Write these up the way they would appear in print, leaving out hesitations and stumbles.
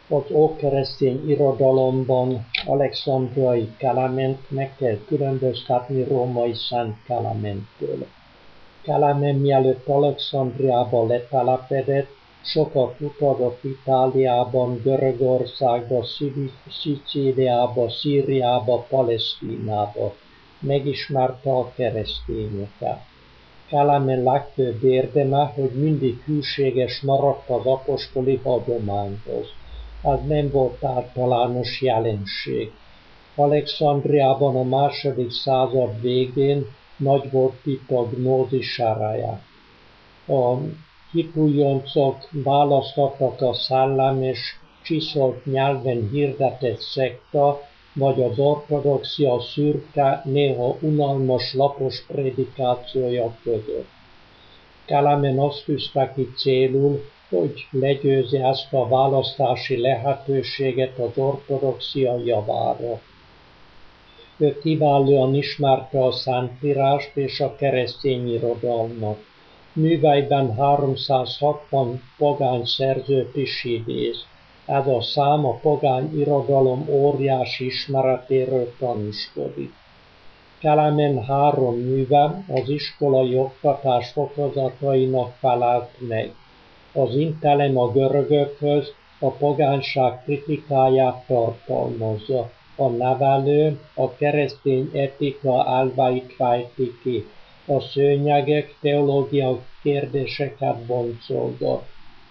Az ókeresztény irodalomban Alexandriai Kelament meg kell különböztetni római Szent Kelementtől. Kelemen mielőtt Alexandriában letelepedett, sokat utazott Itáliában, Görögországba, Szicíliába, Szíriába, Palesztinába. Megismerte a keresztényeket. Kelemen legfőbb érdeme, hogy mindig hűséges maradt az apostoli hagyományhoz. Ez nem volt általános jelenség. Alexandriában a II. Század végén nagy volt itt a gnózis ereje. A hitújoncok választottak a szellemes, csiszolt nyelven hirdetett szekta, vagy az ortodoxia szürke, néha unalmas, lapos prédikációja között. Kelemen azt tűzte ki célul, hogy legyőzi ezt a választási lehetőséget az ortodoxia javára. Ő kiválóan ismerte a Szentírást és a keresztény irodalmat. Műveiben 360 pogány szerzőt is idéz. Ez a szám a pogány irodalom óriási ismeretéről tanúskodik. Kelemen 3 műve az iskolai oktatás fokozatainak felelt meg. Az Intelem a görögökhöz a pogányság kritikáját tartalmazza. A Nevelő a keresztény etika elveit fejti ki. A Szőnyegek teológiai kérdéseket boncolgat.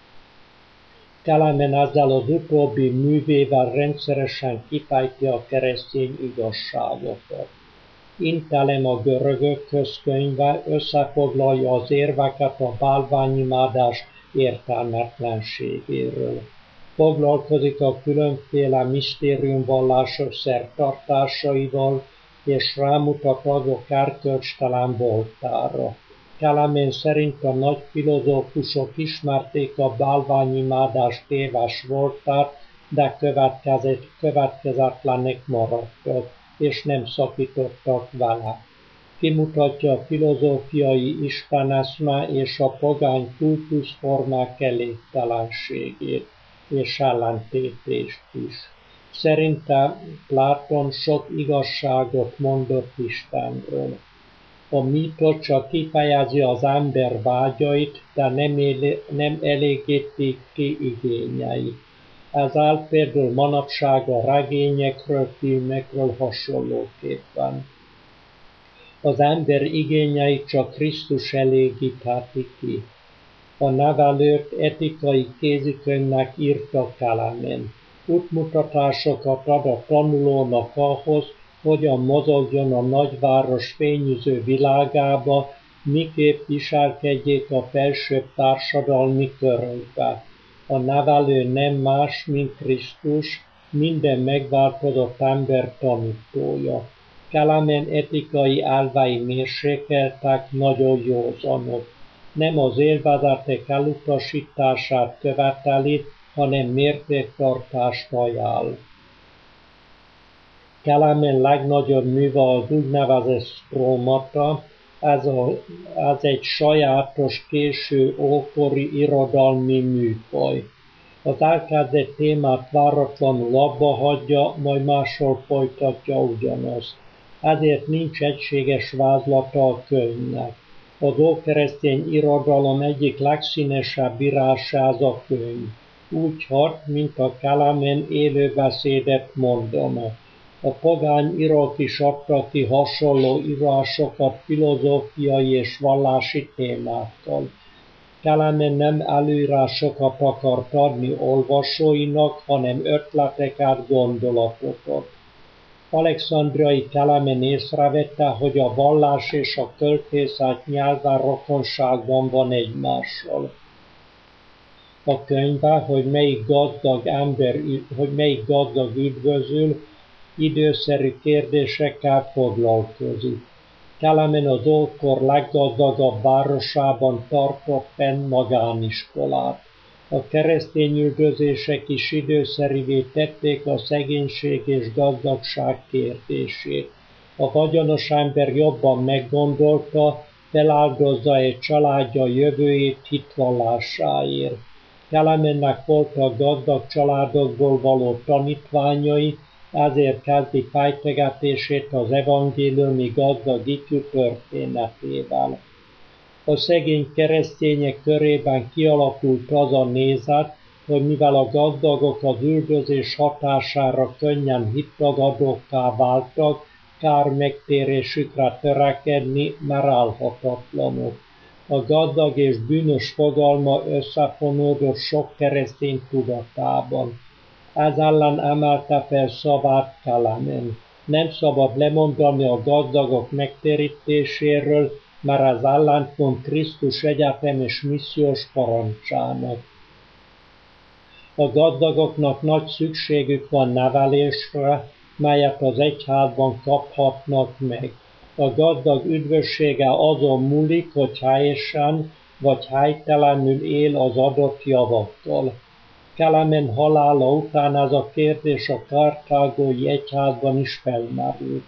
Kelemen ezzel az utóbbi művével rendszeresen kifejti a keresztény igazságokat. Intelem a görögökhöz könyve összefoglalja az érveket a bálványimádás értelmetlenségéről. Foglalkozik a különféle misztériumvallások szertartásaival, és rámutat azok erkölcstelen voltára. Kelemen szerint a nagy filozófusok ismerték a bálványimádás téves voltát, de következetlenek maradtak, és nem szakítottak vele. Kimutatja a filozófiai isteneszme és a pogány kultuszformák elégtelenségét és ellentétést is. Szerinte Platon sok igazságot mondott Istenről. A mítosz csak kifejezi az ember vágyait, de nem elégíti ki igényeit. Ez áll például manapság a regényekről, filmekről hasonlóképpen. Az ember igényeit csak Krisztus elégítheti ki. A Nevelőt etikai kézikönyvnek írta Kelemen. Útmutatásokat ad a tanulónak ahhoz, hogyan mozogjon a nagyváros fényűző világába, miképp viselkedjék a felsőbb társadalmi körökbe. A nevelő nem más, mint Krisztus, minden megváltozott ember tanítója. Kelemen etikai elvei mérsékeltek, nagyon józanok. Nem az élvezetek elutasítását követeli, hanem mértéktartást ajánl. Kelemen legnagyobb műve az úgynevezett Stromata, ez egy sajátos késő ókori irodalmi műfaj. Az elkezdett témát váratlanul abba hagyja, majd máshol folytatja ugyanazt. Ezért nincs egységes vázlata a könyvnek. Az ókeresztény irodalom egyik legszínesebb írása ez a könyv. Úgy hat, mint a Kelemen élő beszédet mondana. A pogány írók is adtak ki hasonló írásokat filozófiai és vallási témákkal. Kelemen nem előírásokat akart adni olvasóinak, hanem ötleteket, gondolatokat. Alexandriai Kelemen észrevette, hogy a vallás és a költészet nyelve rokonságban van egymással. A könyve, hogy melyik gazdag üdvözül, időszerű kérdésekkel foglalkozik. Kelemen az ókor leggazdagabb városában tartott fenn magániskolát. A keresztényüldözések is időszerűvé tették a szegénység és gazdagság kérdését. A vagyonos ember jobban meggondolta, feláldozza egy családja jövőjét hitvallásáért. Kelemennek voltak gazdag családokból való tanítványai, ezért kezdi fejtegetését az evangéliumi gazdag ifjú történetével. A szegény keresztények körében kialakult az a nézet, hogy mivel a gazdagok az üldözés hatására könnyen hittagadókká váltak, kár megtérésükre törekedni merálhatatlanok. A gazdag és bűnös fogalma összefonódott sok keresztény tudatában. Ez ellen emelte fel szavát Kelemen. Nem szabad lemondani a gazdagok megtérítéséről, mert ez ellentmond Krisztus egyetemes missziós parancsának. A gazdagoknak nagy szükségük van nevelésre, melyet az egyházban kaphatnak meg. A gazdag üdvössége azon múlik, hogy helyesen vagy helytelenül él az adott javakkal. Kelemen halála után ez a kérdés a kartágói egyházban is felmerült.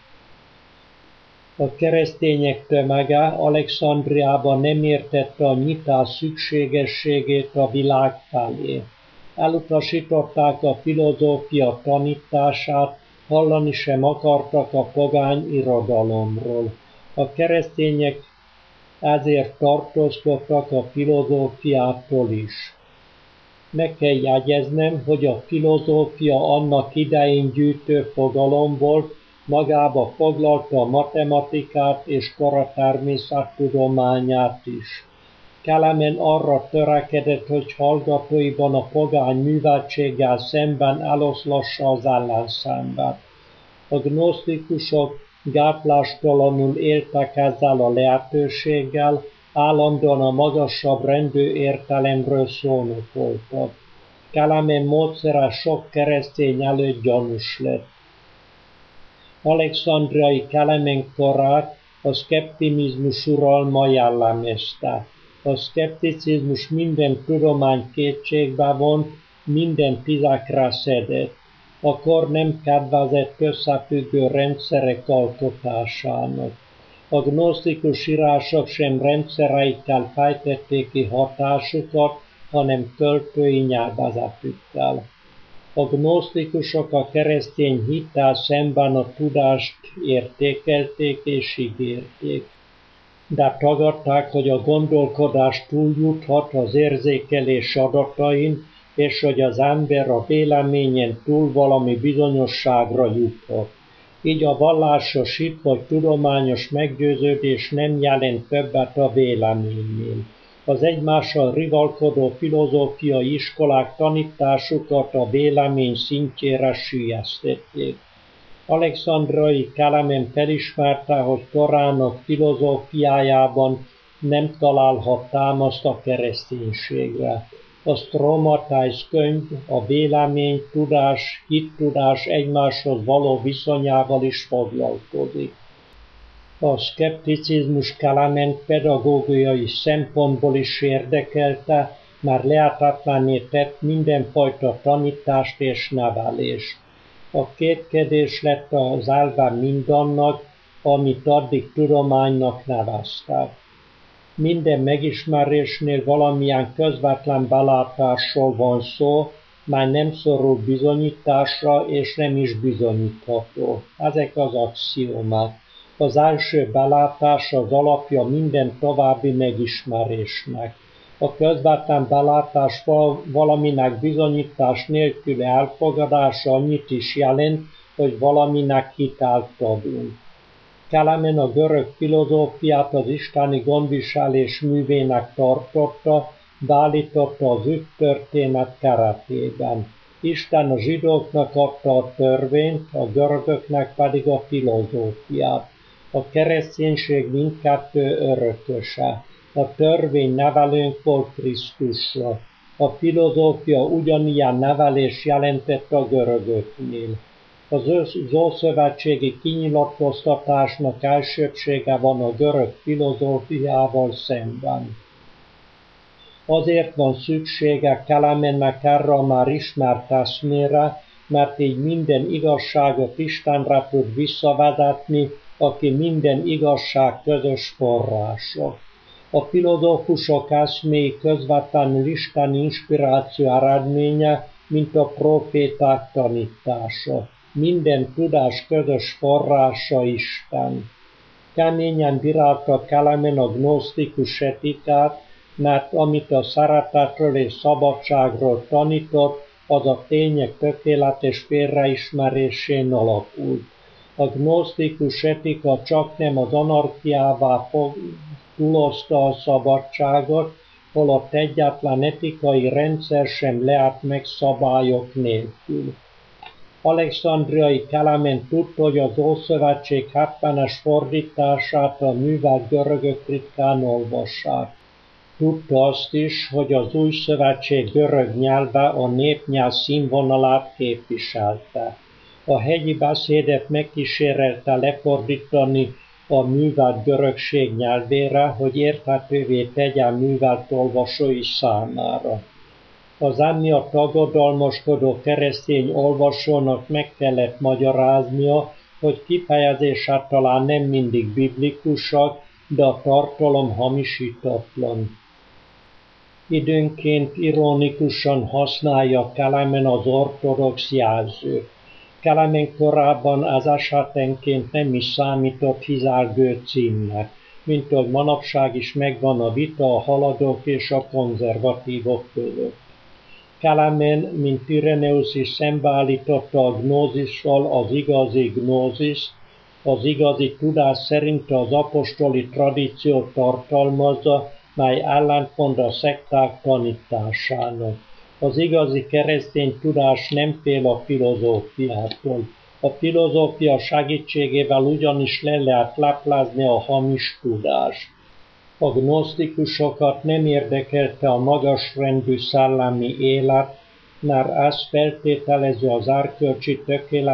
A keresztények tömege Alexandriában nem értette a nyitás szükségességét a világ felé. Elutasították a filozófia tanítását, hallani sem akartak a pogány irodalomról. A keresztények ezért tartózkodtak a filozófiától is. Meg kell jegyeznem, hogy a filozófia annak idején gyűjtő fogalom volt, magába foglalta a matematikát és kora természettudományát is. Kelemen arra törekedett, hogy hallgatóiban a pogány műveltséggel szemben eloszlassa az ellenszenvet. A gnosztikusok gátlástalanul éltek ezzel a lehetőséggel, állandóan a magasabb rendű értelemről szónokoltak. Kelemen módszere sok keresztény előtt gyanús lett. Alexandriai Kelemen korát a szkeptimizmus uralma jellemezte. A szkepticizmus minden tudományt kétségbe vont, minden tizekre szedett. A kor nem kedvezett összefüggő rendszerek alkotásának. A gnosztikus írások sem rendszereikkel fejtették ki hatásukat, hanem költői nyelvezetükkel. A gnosztikusok a keresztény hittel szemben a tudást értékelték és ígérték. De tagadták, hogy a gondolkodás túljuthat az érzékelés adatain, és hogy az ember a véleményen túl valami bizonyosságra juthat. Így a vallásos hit vagy tudományos meggyőződés nem jelent többet a véleménynél. Az egymással rivalkodó filozófiai iskolák tanításukat a vélemény szintjére süllyesztették. Alexandriai Kelemen felismerte, hogy korának filozófiájában nem találhat támaszt a kereszténységre. A Stromatheis könyv a vélemény, tudás, hittudás egymáshoz való viszonyával is foglalkozik. A szkepticizmus Kelemen pedagógiai szempontból is érdekelte, már lehetetlenné tett mindenfajta tanítást és nevelést. A kétkedés lett az elve mindannak, amit addig tudománynak neveztek. Minden megismerésnél valamilyen közvetlen belátásról van szó, mely nem szorul bizonyításra és nem is bizonyítható. Ezek az axiómák. Az első belátás az alapja minden további megismerésnek. A közvetlen belátás valaminek bizonyítás nélküli elfogadása annyit is jelent, hogy valaminek hitelt adunk. Kelemen a görög filozófiát az isteni gondviselés művének tartotta, beállította az ügytörténet keretében. Isten a zsidóknak adta a törvényt, a görögöknek pedig a filozófiát. A kereszténység mindkettő örököse. A törvény nevelőnk volt Krisztusra. A filozófia ugyanilyen nevelés jelentett a görögöknél. Az ószövetségi kinyilatkoztatásnak elsőbbsége van a görög filozófiával szemben. Azért van szüksége Kelemennek erre a már ismert eszmére, mert így minden igazságot Istenre tud visszavezetni, aki minden igazság közös forrása. A filozófusok eszméi közvetlenül isteni inspiráció eredménye, mint a proféták tanítása. Minden tudás közös forrása Isten. Keményen bírálta Kelemen a gnosztikus etikát, mert amit a szeretetről és szabadságról tanított, az a tények tökéletes félreismerésén alapult. A gnosztikus etika csaknem az anarchiává túlozta a szabadságot, holott egyetlen etikai rendszer sem lehet meg szabályok nélkül. Alexandriai Kelemen tudta, hogy az Ószövetség 70-es fordítását a művelt görögök ritkán olvassák. Tudta azt is, hogy az Új Szövetség görög nyelve a népnyelv színvonalát képviselte. A hegyi beszédet megkísérelte lefordítani a művelt görögség nyelvére, hogy érthetővé tegye művelt olvasói számára. Az emiatt aggodalmaskodó keresztény olvasónak meg kellett magyaráznia, hogy kifejezések talán nem mindig biblikusak, de a tartalom hamisítatlan. Időnként ironikusan használja Kelemen az ortodox jelzőt. Kelemen korában ez esetenként nem is számított hizálgő címnek, mint ahogy manapság is megvan a vita a haladók és a konzervatívok között. Kelemen, mint Ireneus is szembeállította a gnózissal az igazi gnózist, az igazi tudás szerint az apostoli tradíciót tartalmazza, mely ellentmond a szekták tanításának. Az igazi keresztény tudás nem fél a filozófiától. A filozófia segítségével ugyanis le lehet leplezni a hamis tudást. A gnosztikusokat nem érdekelte a magasrendű szellemi élet, mert ez feltételezi az erkölcsi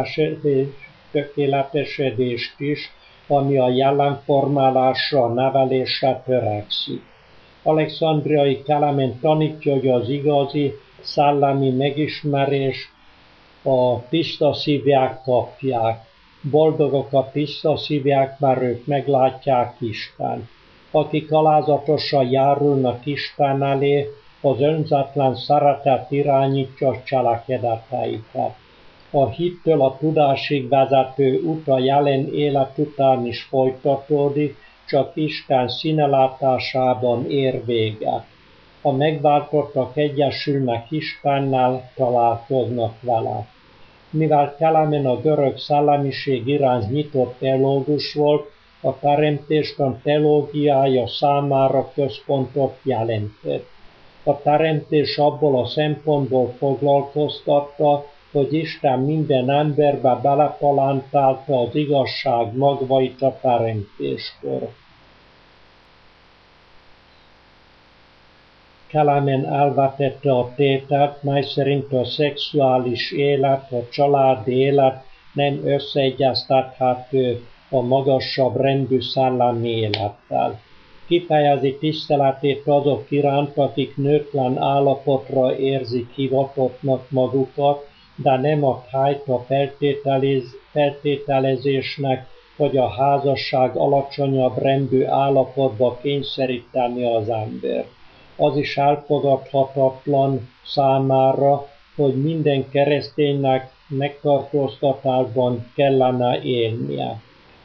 tökéletesedést is, ami a jelenformálásra, a nevelésre törekszik. Alexandriai Kelemen tanítja, hogy az igazi szellemi megismerés a tiszta szívűek kapják. Boldogok a tiszta szívűek, mert ők meglátják Istent. Akik alázatosan járulnak Isten elé, az önzetlen szeretet irányítja cselekedeteiket. A hittől a tudásig vezető út a jelen élet után is folytatódik, csak Isten színelátásában ér véget. A megváltottak egyesülnek Istennel, találkoznak vele. Mivel Kelemen a görög szellemiség iránt nyitott teológus volt, a teremtéstan teológiája számára központot jelentett. A teremtés abból a szempontból foglalkoztatta, hogy Isten minden emberbe belepalántálta az igazság magvait a teremtéskor. Kelemen elvetette a tételt, mely szerint a szexuális élet, a családi élet nem összeegyeztethető a magasabb rendű szellemi élettel. Kifejezi tiszteletét azok iránt, akik nőtlen állapotra érzik hivatottnak magukat, de nem ad helyt a feltételezésnek, hogy a házasság alacsonyabb rendű állapotba kényszeríteni az embert. Az is elfogadhatatlan számára, hogy minden kereszténynek megtartóztatásban kellene élnie.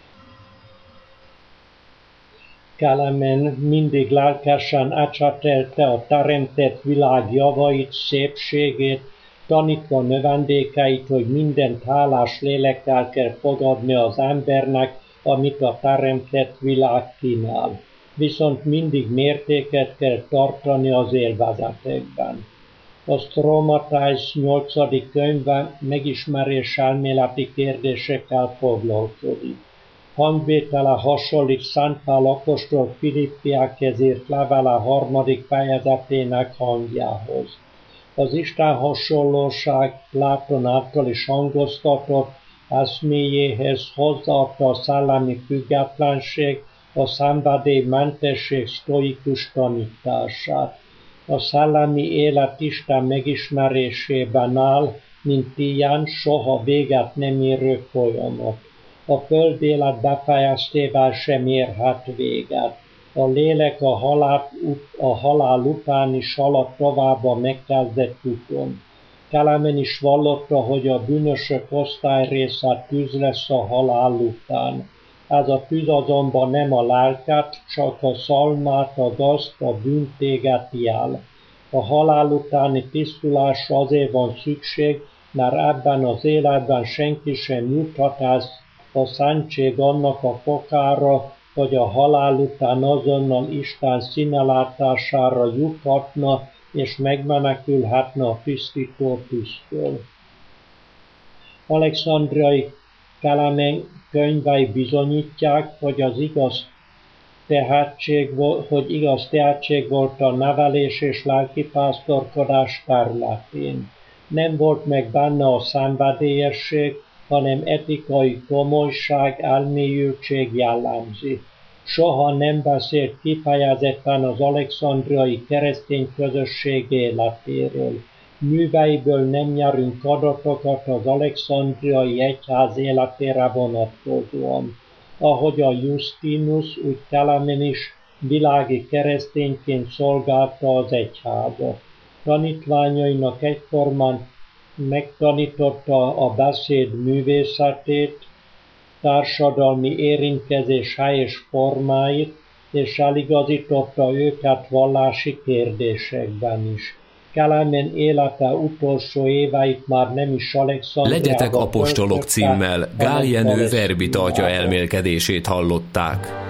Kelemen mindig lelkesen ecsetelte a teremtett világ javait, szépségét, tanítva növendékeit, hogy mindent hálás lélekkel kell fogadni az embernek, amit a teremtett világ kínál. Viszont mindig mértéket kell tartani az élvezetekben. A Stromatheis 8. könyve megismerés elméleti kérdésekkel foglalkozik. Hangvétele hasonlít Szent Pál apostol Filippiekhez írt levele 3. fejezetének hangjához. Az Isten hasonlóság Pláton által is hangoztatott eszméjéhez hozzáadta a szellemi függetlenség, a szenvedélymentesség sztoikus tanítását. A szellemi élet Isten megismerésében áll, mint ilyen soha véget nem érő folyamat. A föld élet befejeztével sem érhet véget. A lélek a halál után is haladt tovább a megkezdett úton. Kelemen is vallotta, hogy a bűnösök osztályrésze tűz lesz a halál után. Ez a tűz azonban nem a lelket, csak a szalmát, a gazt, a bűnt égeti el. A halál utáni tisztulásra azért van szükség, mert ebben az életben senki sem juthat ez a szentség annak a fokára, hogy a halál után azonnal Isten színelátására juthatna, és megmenekülhetne a tisztító tűztől. Alexandriai Kelemen könyvei bizonyítják, hogy igaz tehetség volt a nevelés és lelkipásztorkodás területén. Nem volt meg benne a szenvedélyesség, hanem etikai komolyság, elmélyültség jellemzi. Soha nem beszélt kifejezetten az alexandriai keresztény közösség életéről. Műveiből nem nyerünk adatokat az alexandriai egyház életére vonatkozóan. Ahogy a Justinus, úgy Kelemen is világi keresztényként szolgálta az egyházat. Tanítványainak egyformán megtanította a beszéd művészetét, társadalmi érintkezés helyes formáit, és eligazította őket vallási kérdésekben is. Kelemen élete utolsó éveit már nem is Alexandriában Legyetek apostolok címmel Gál Jenő verbi tartja elmélkedését hallották.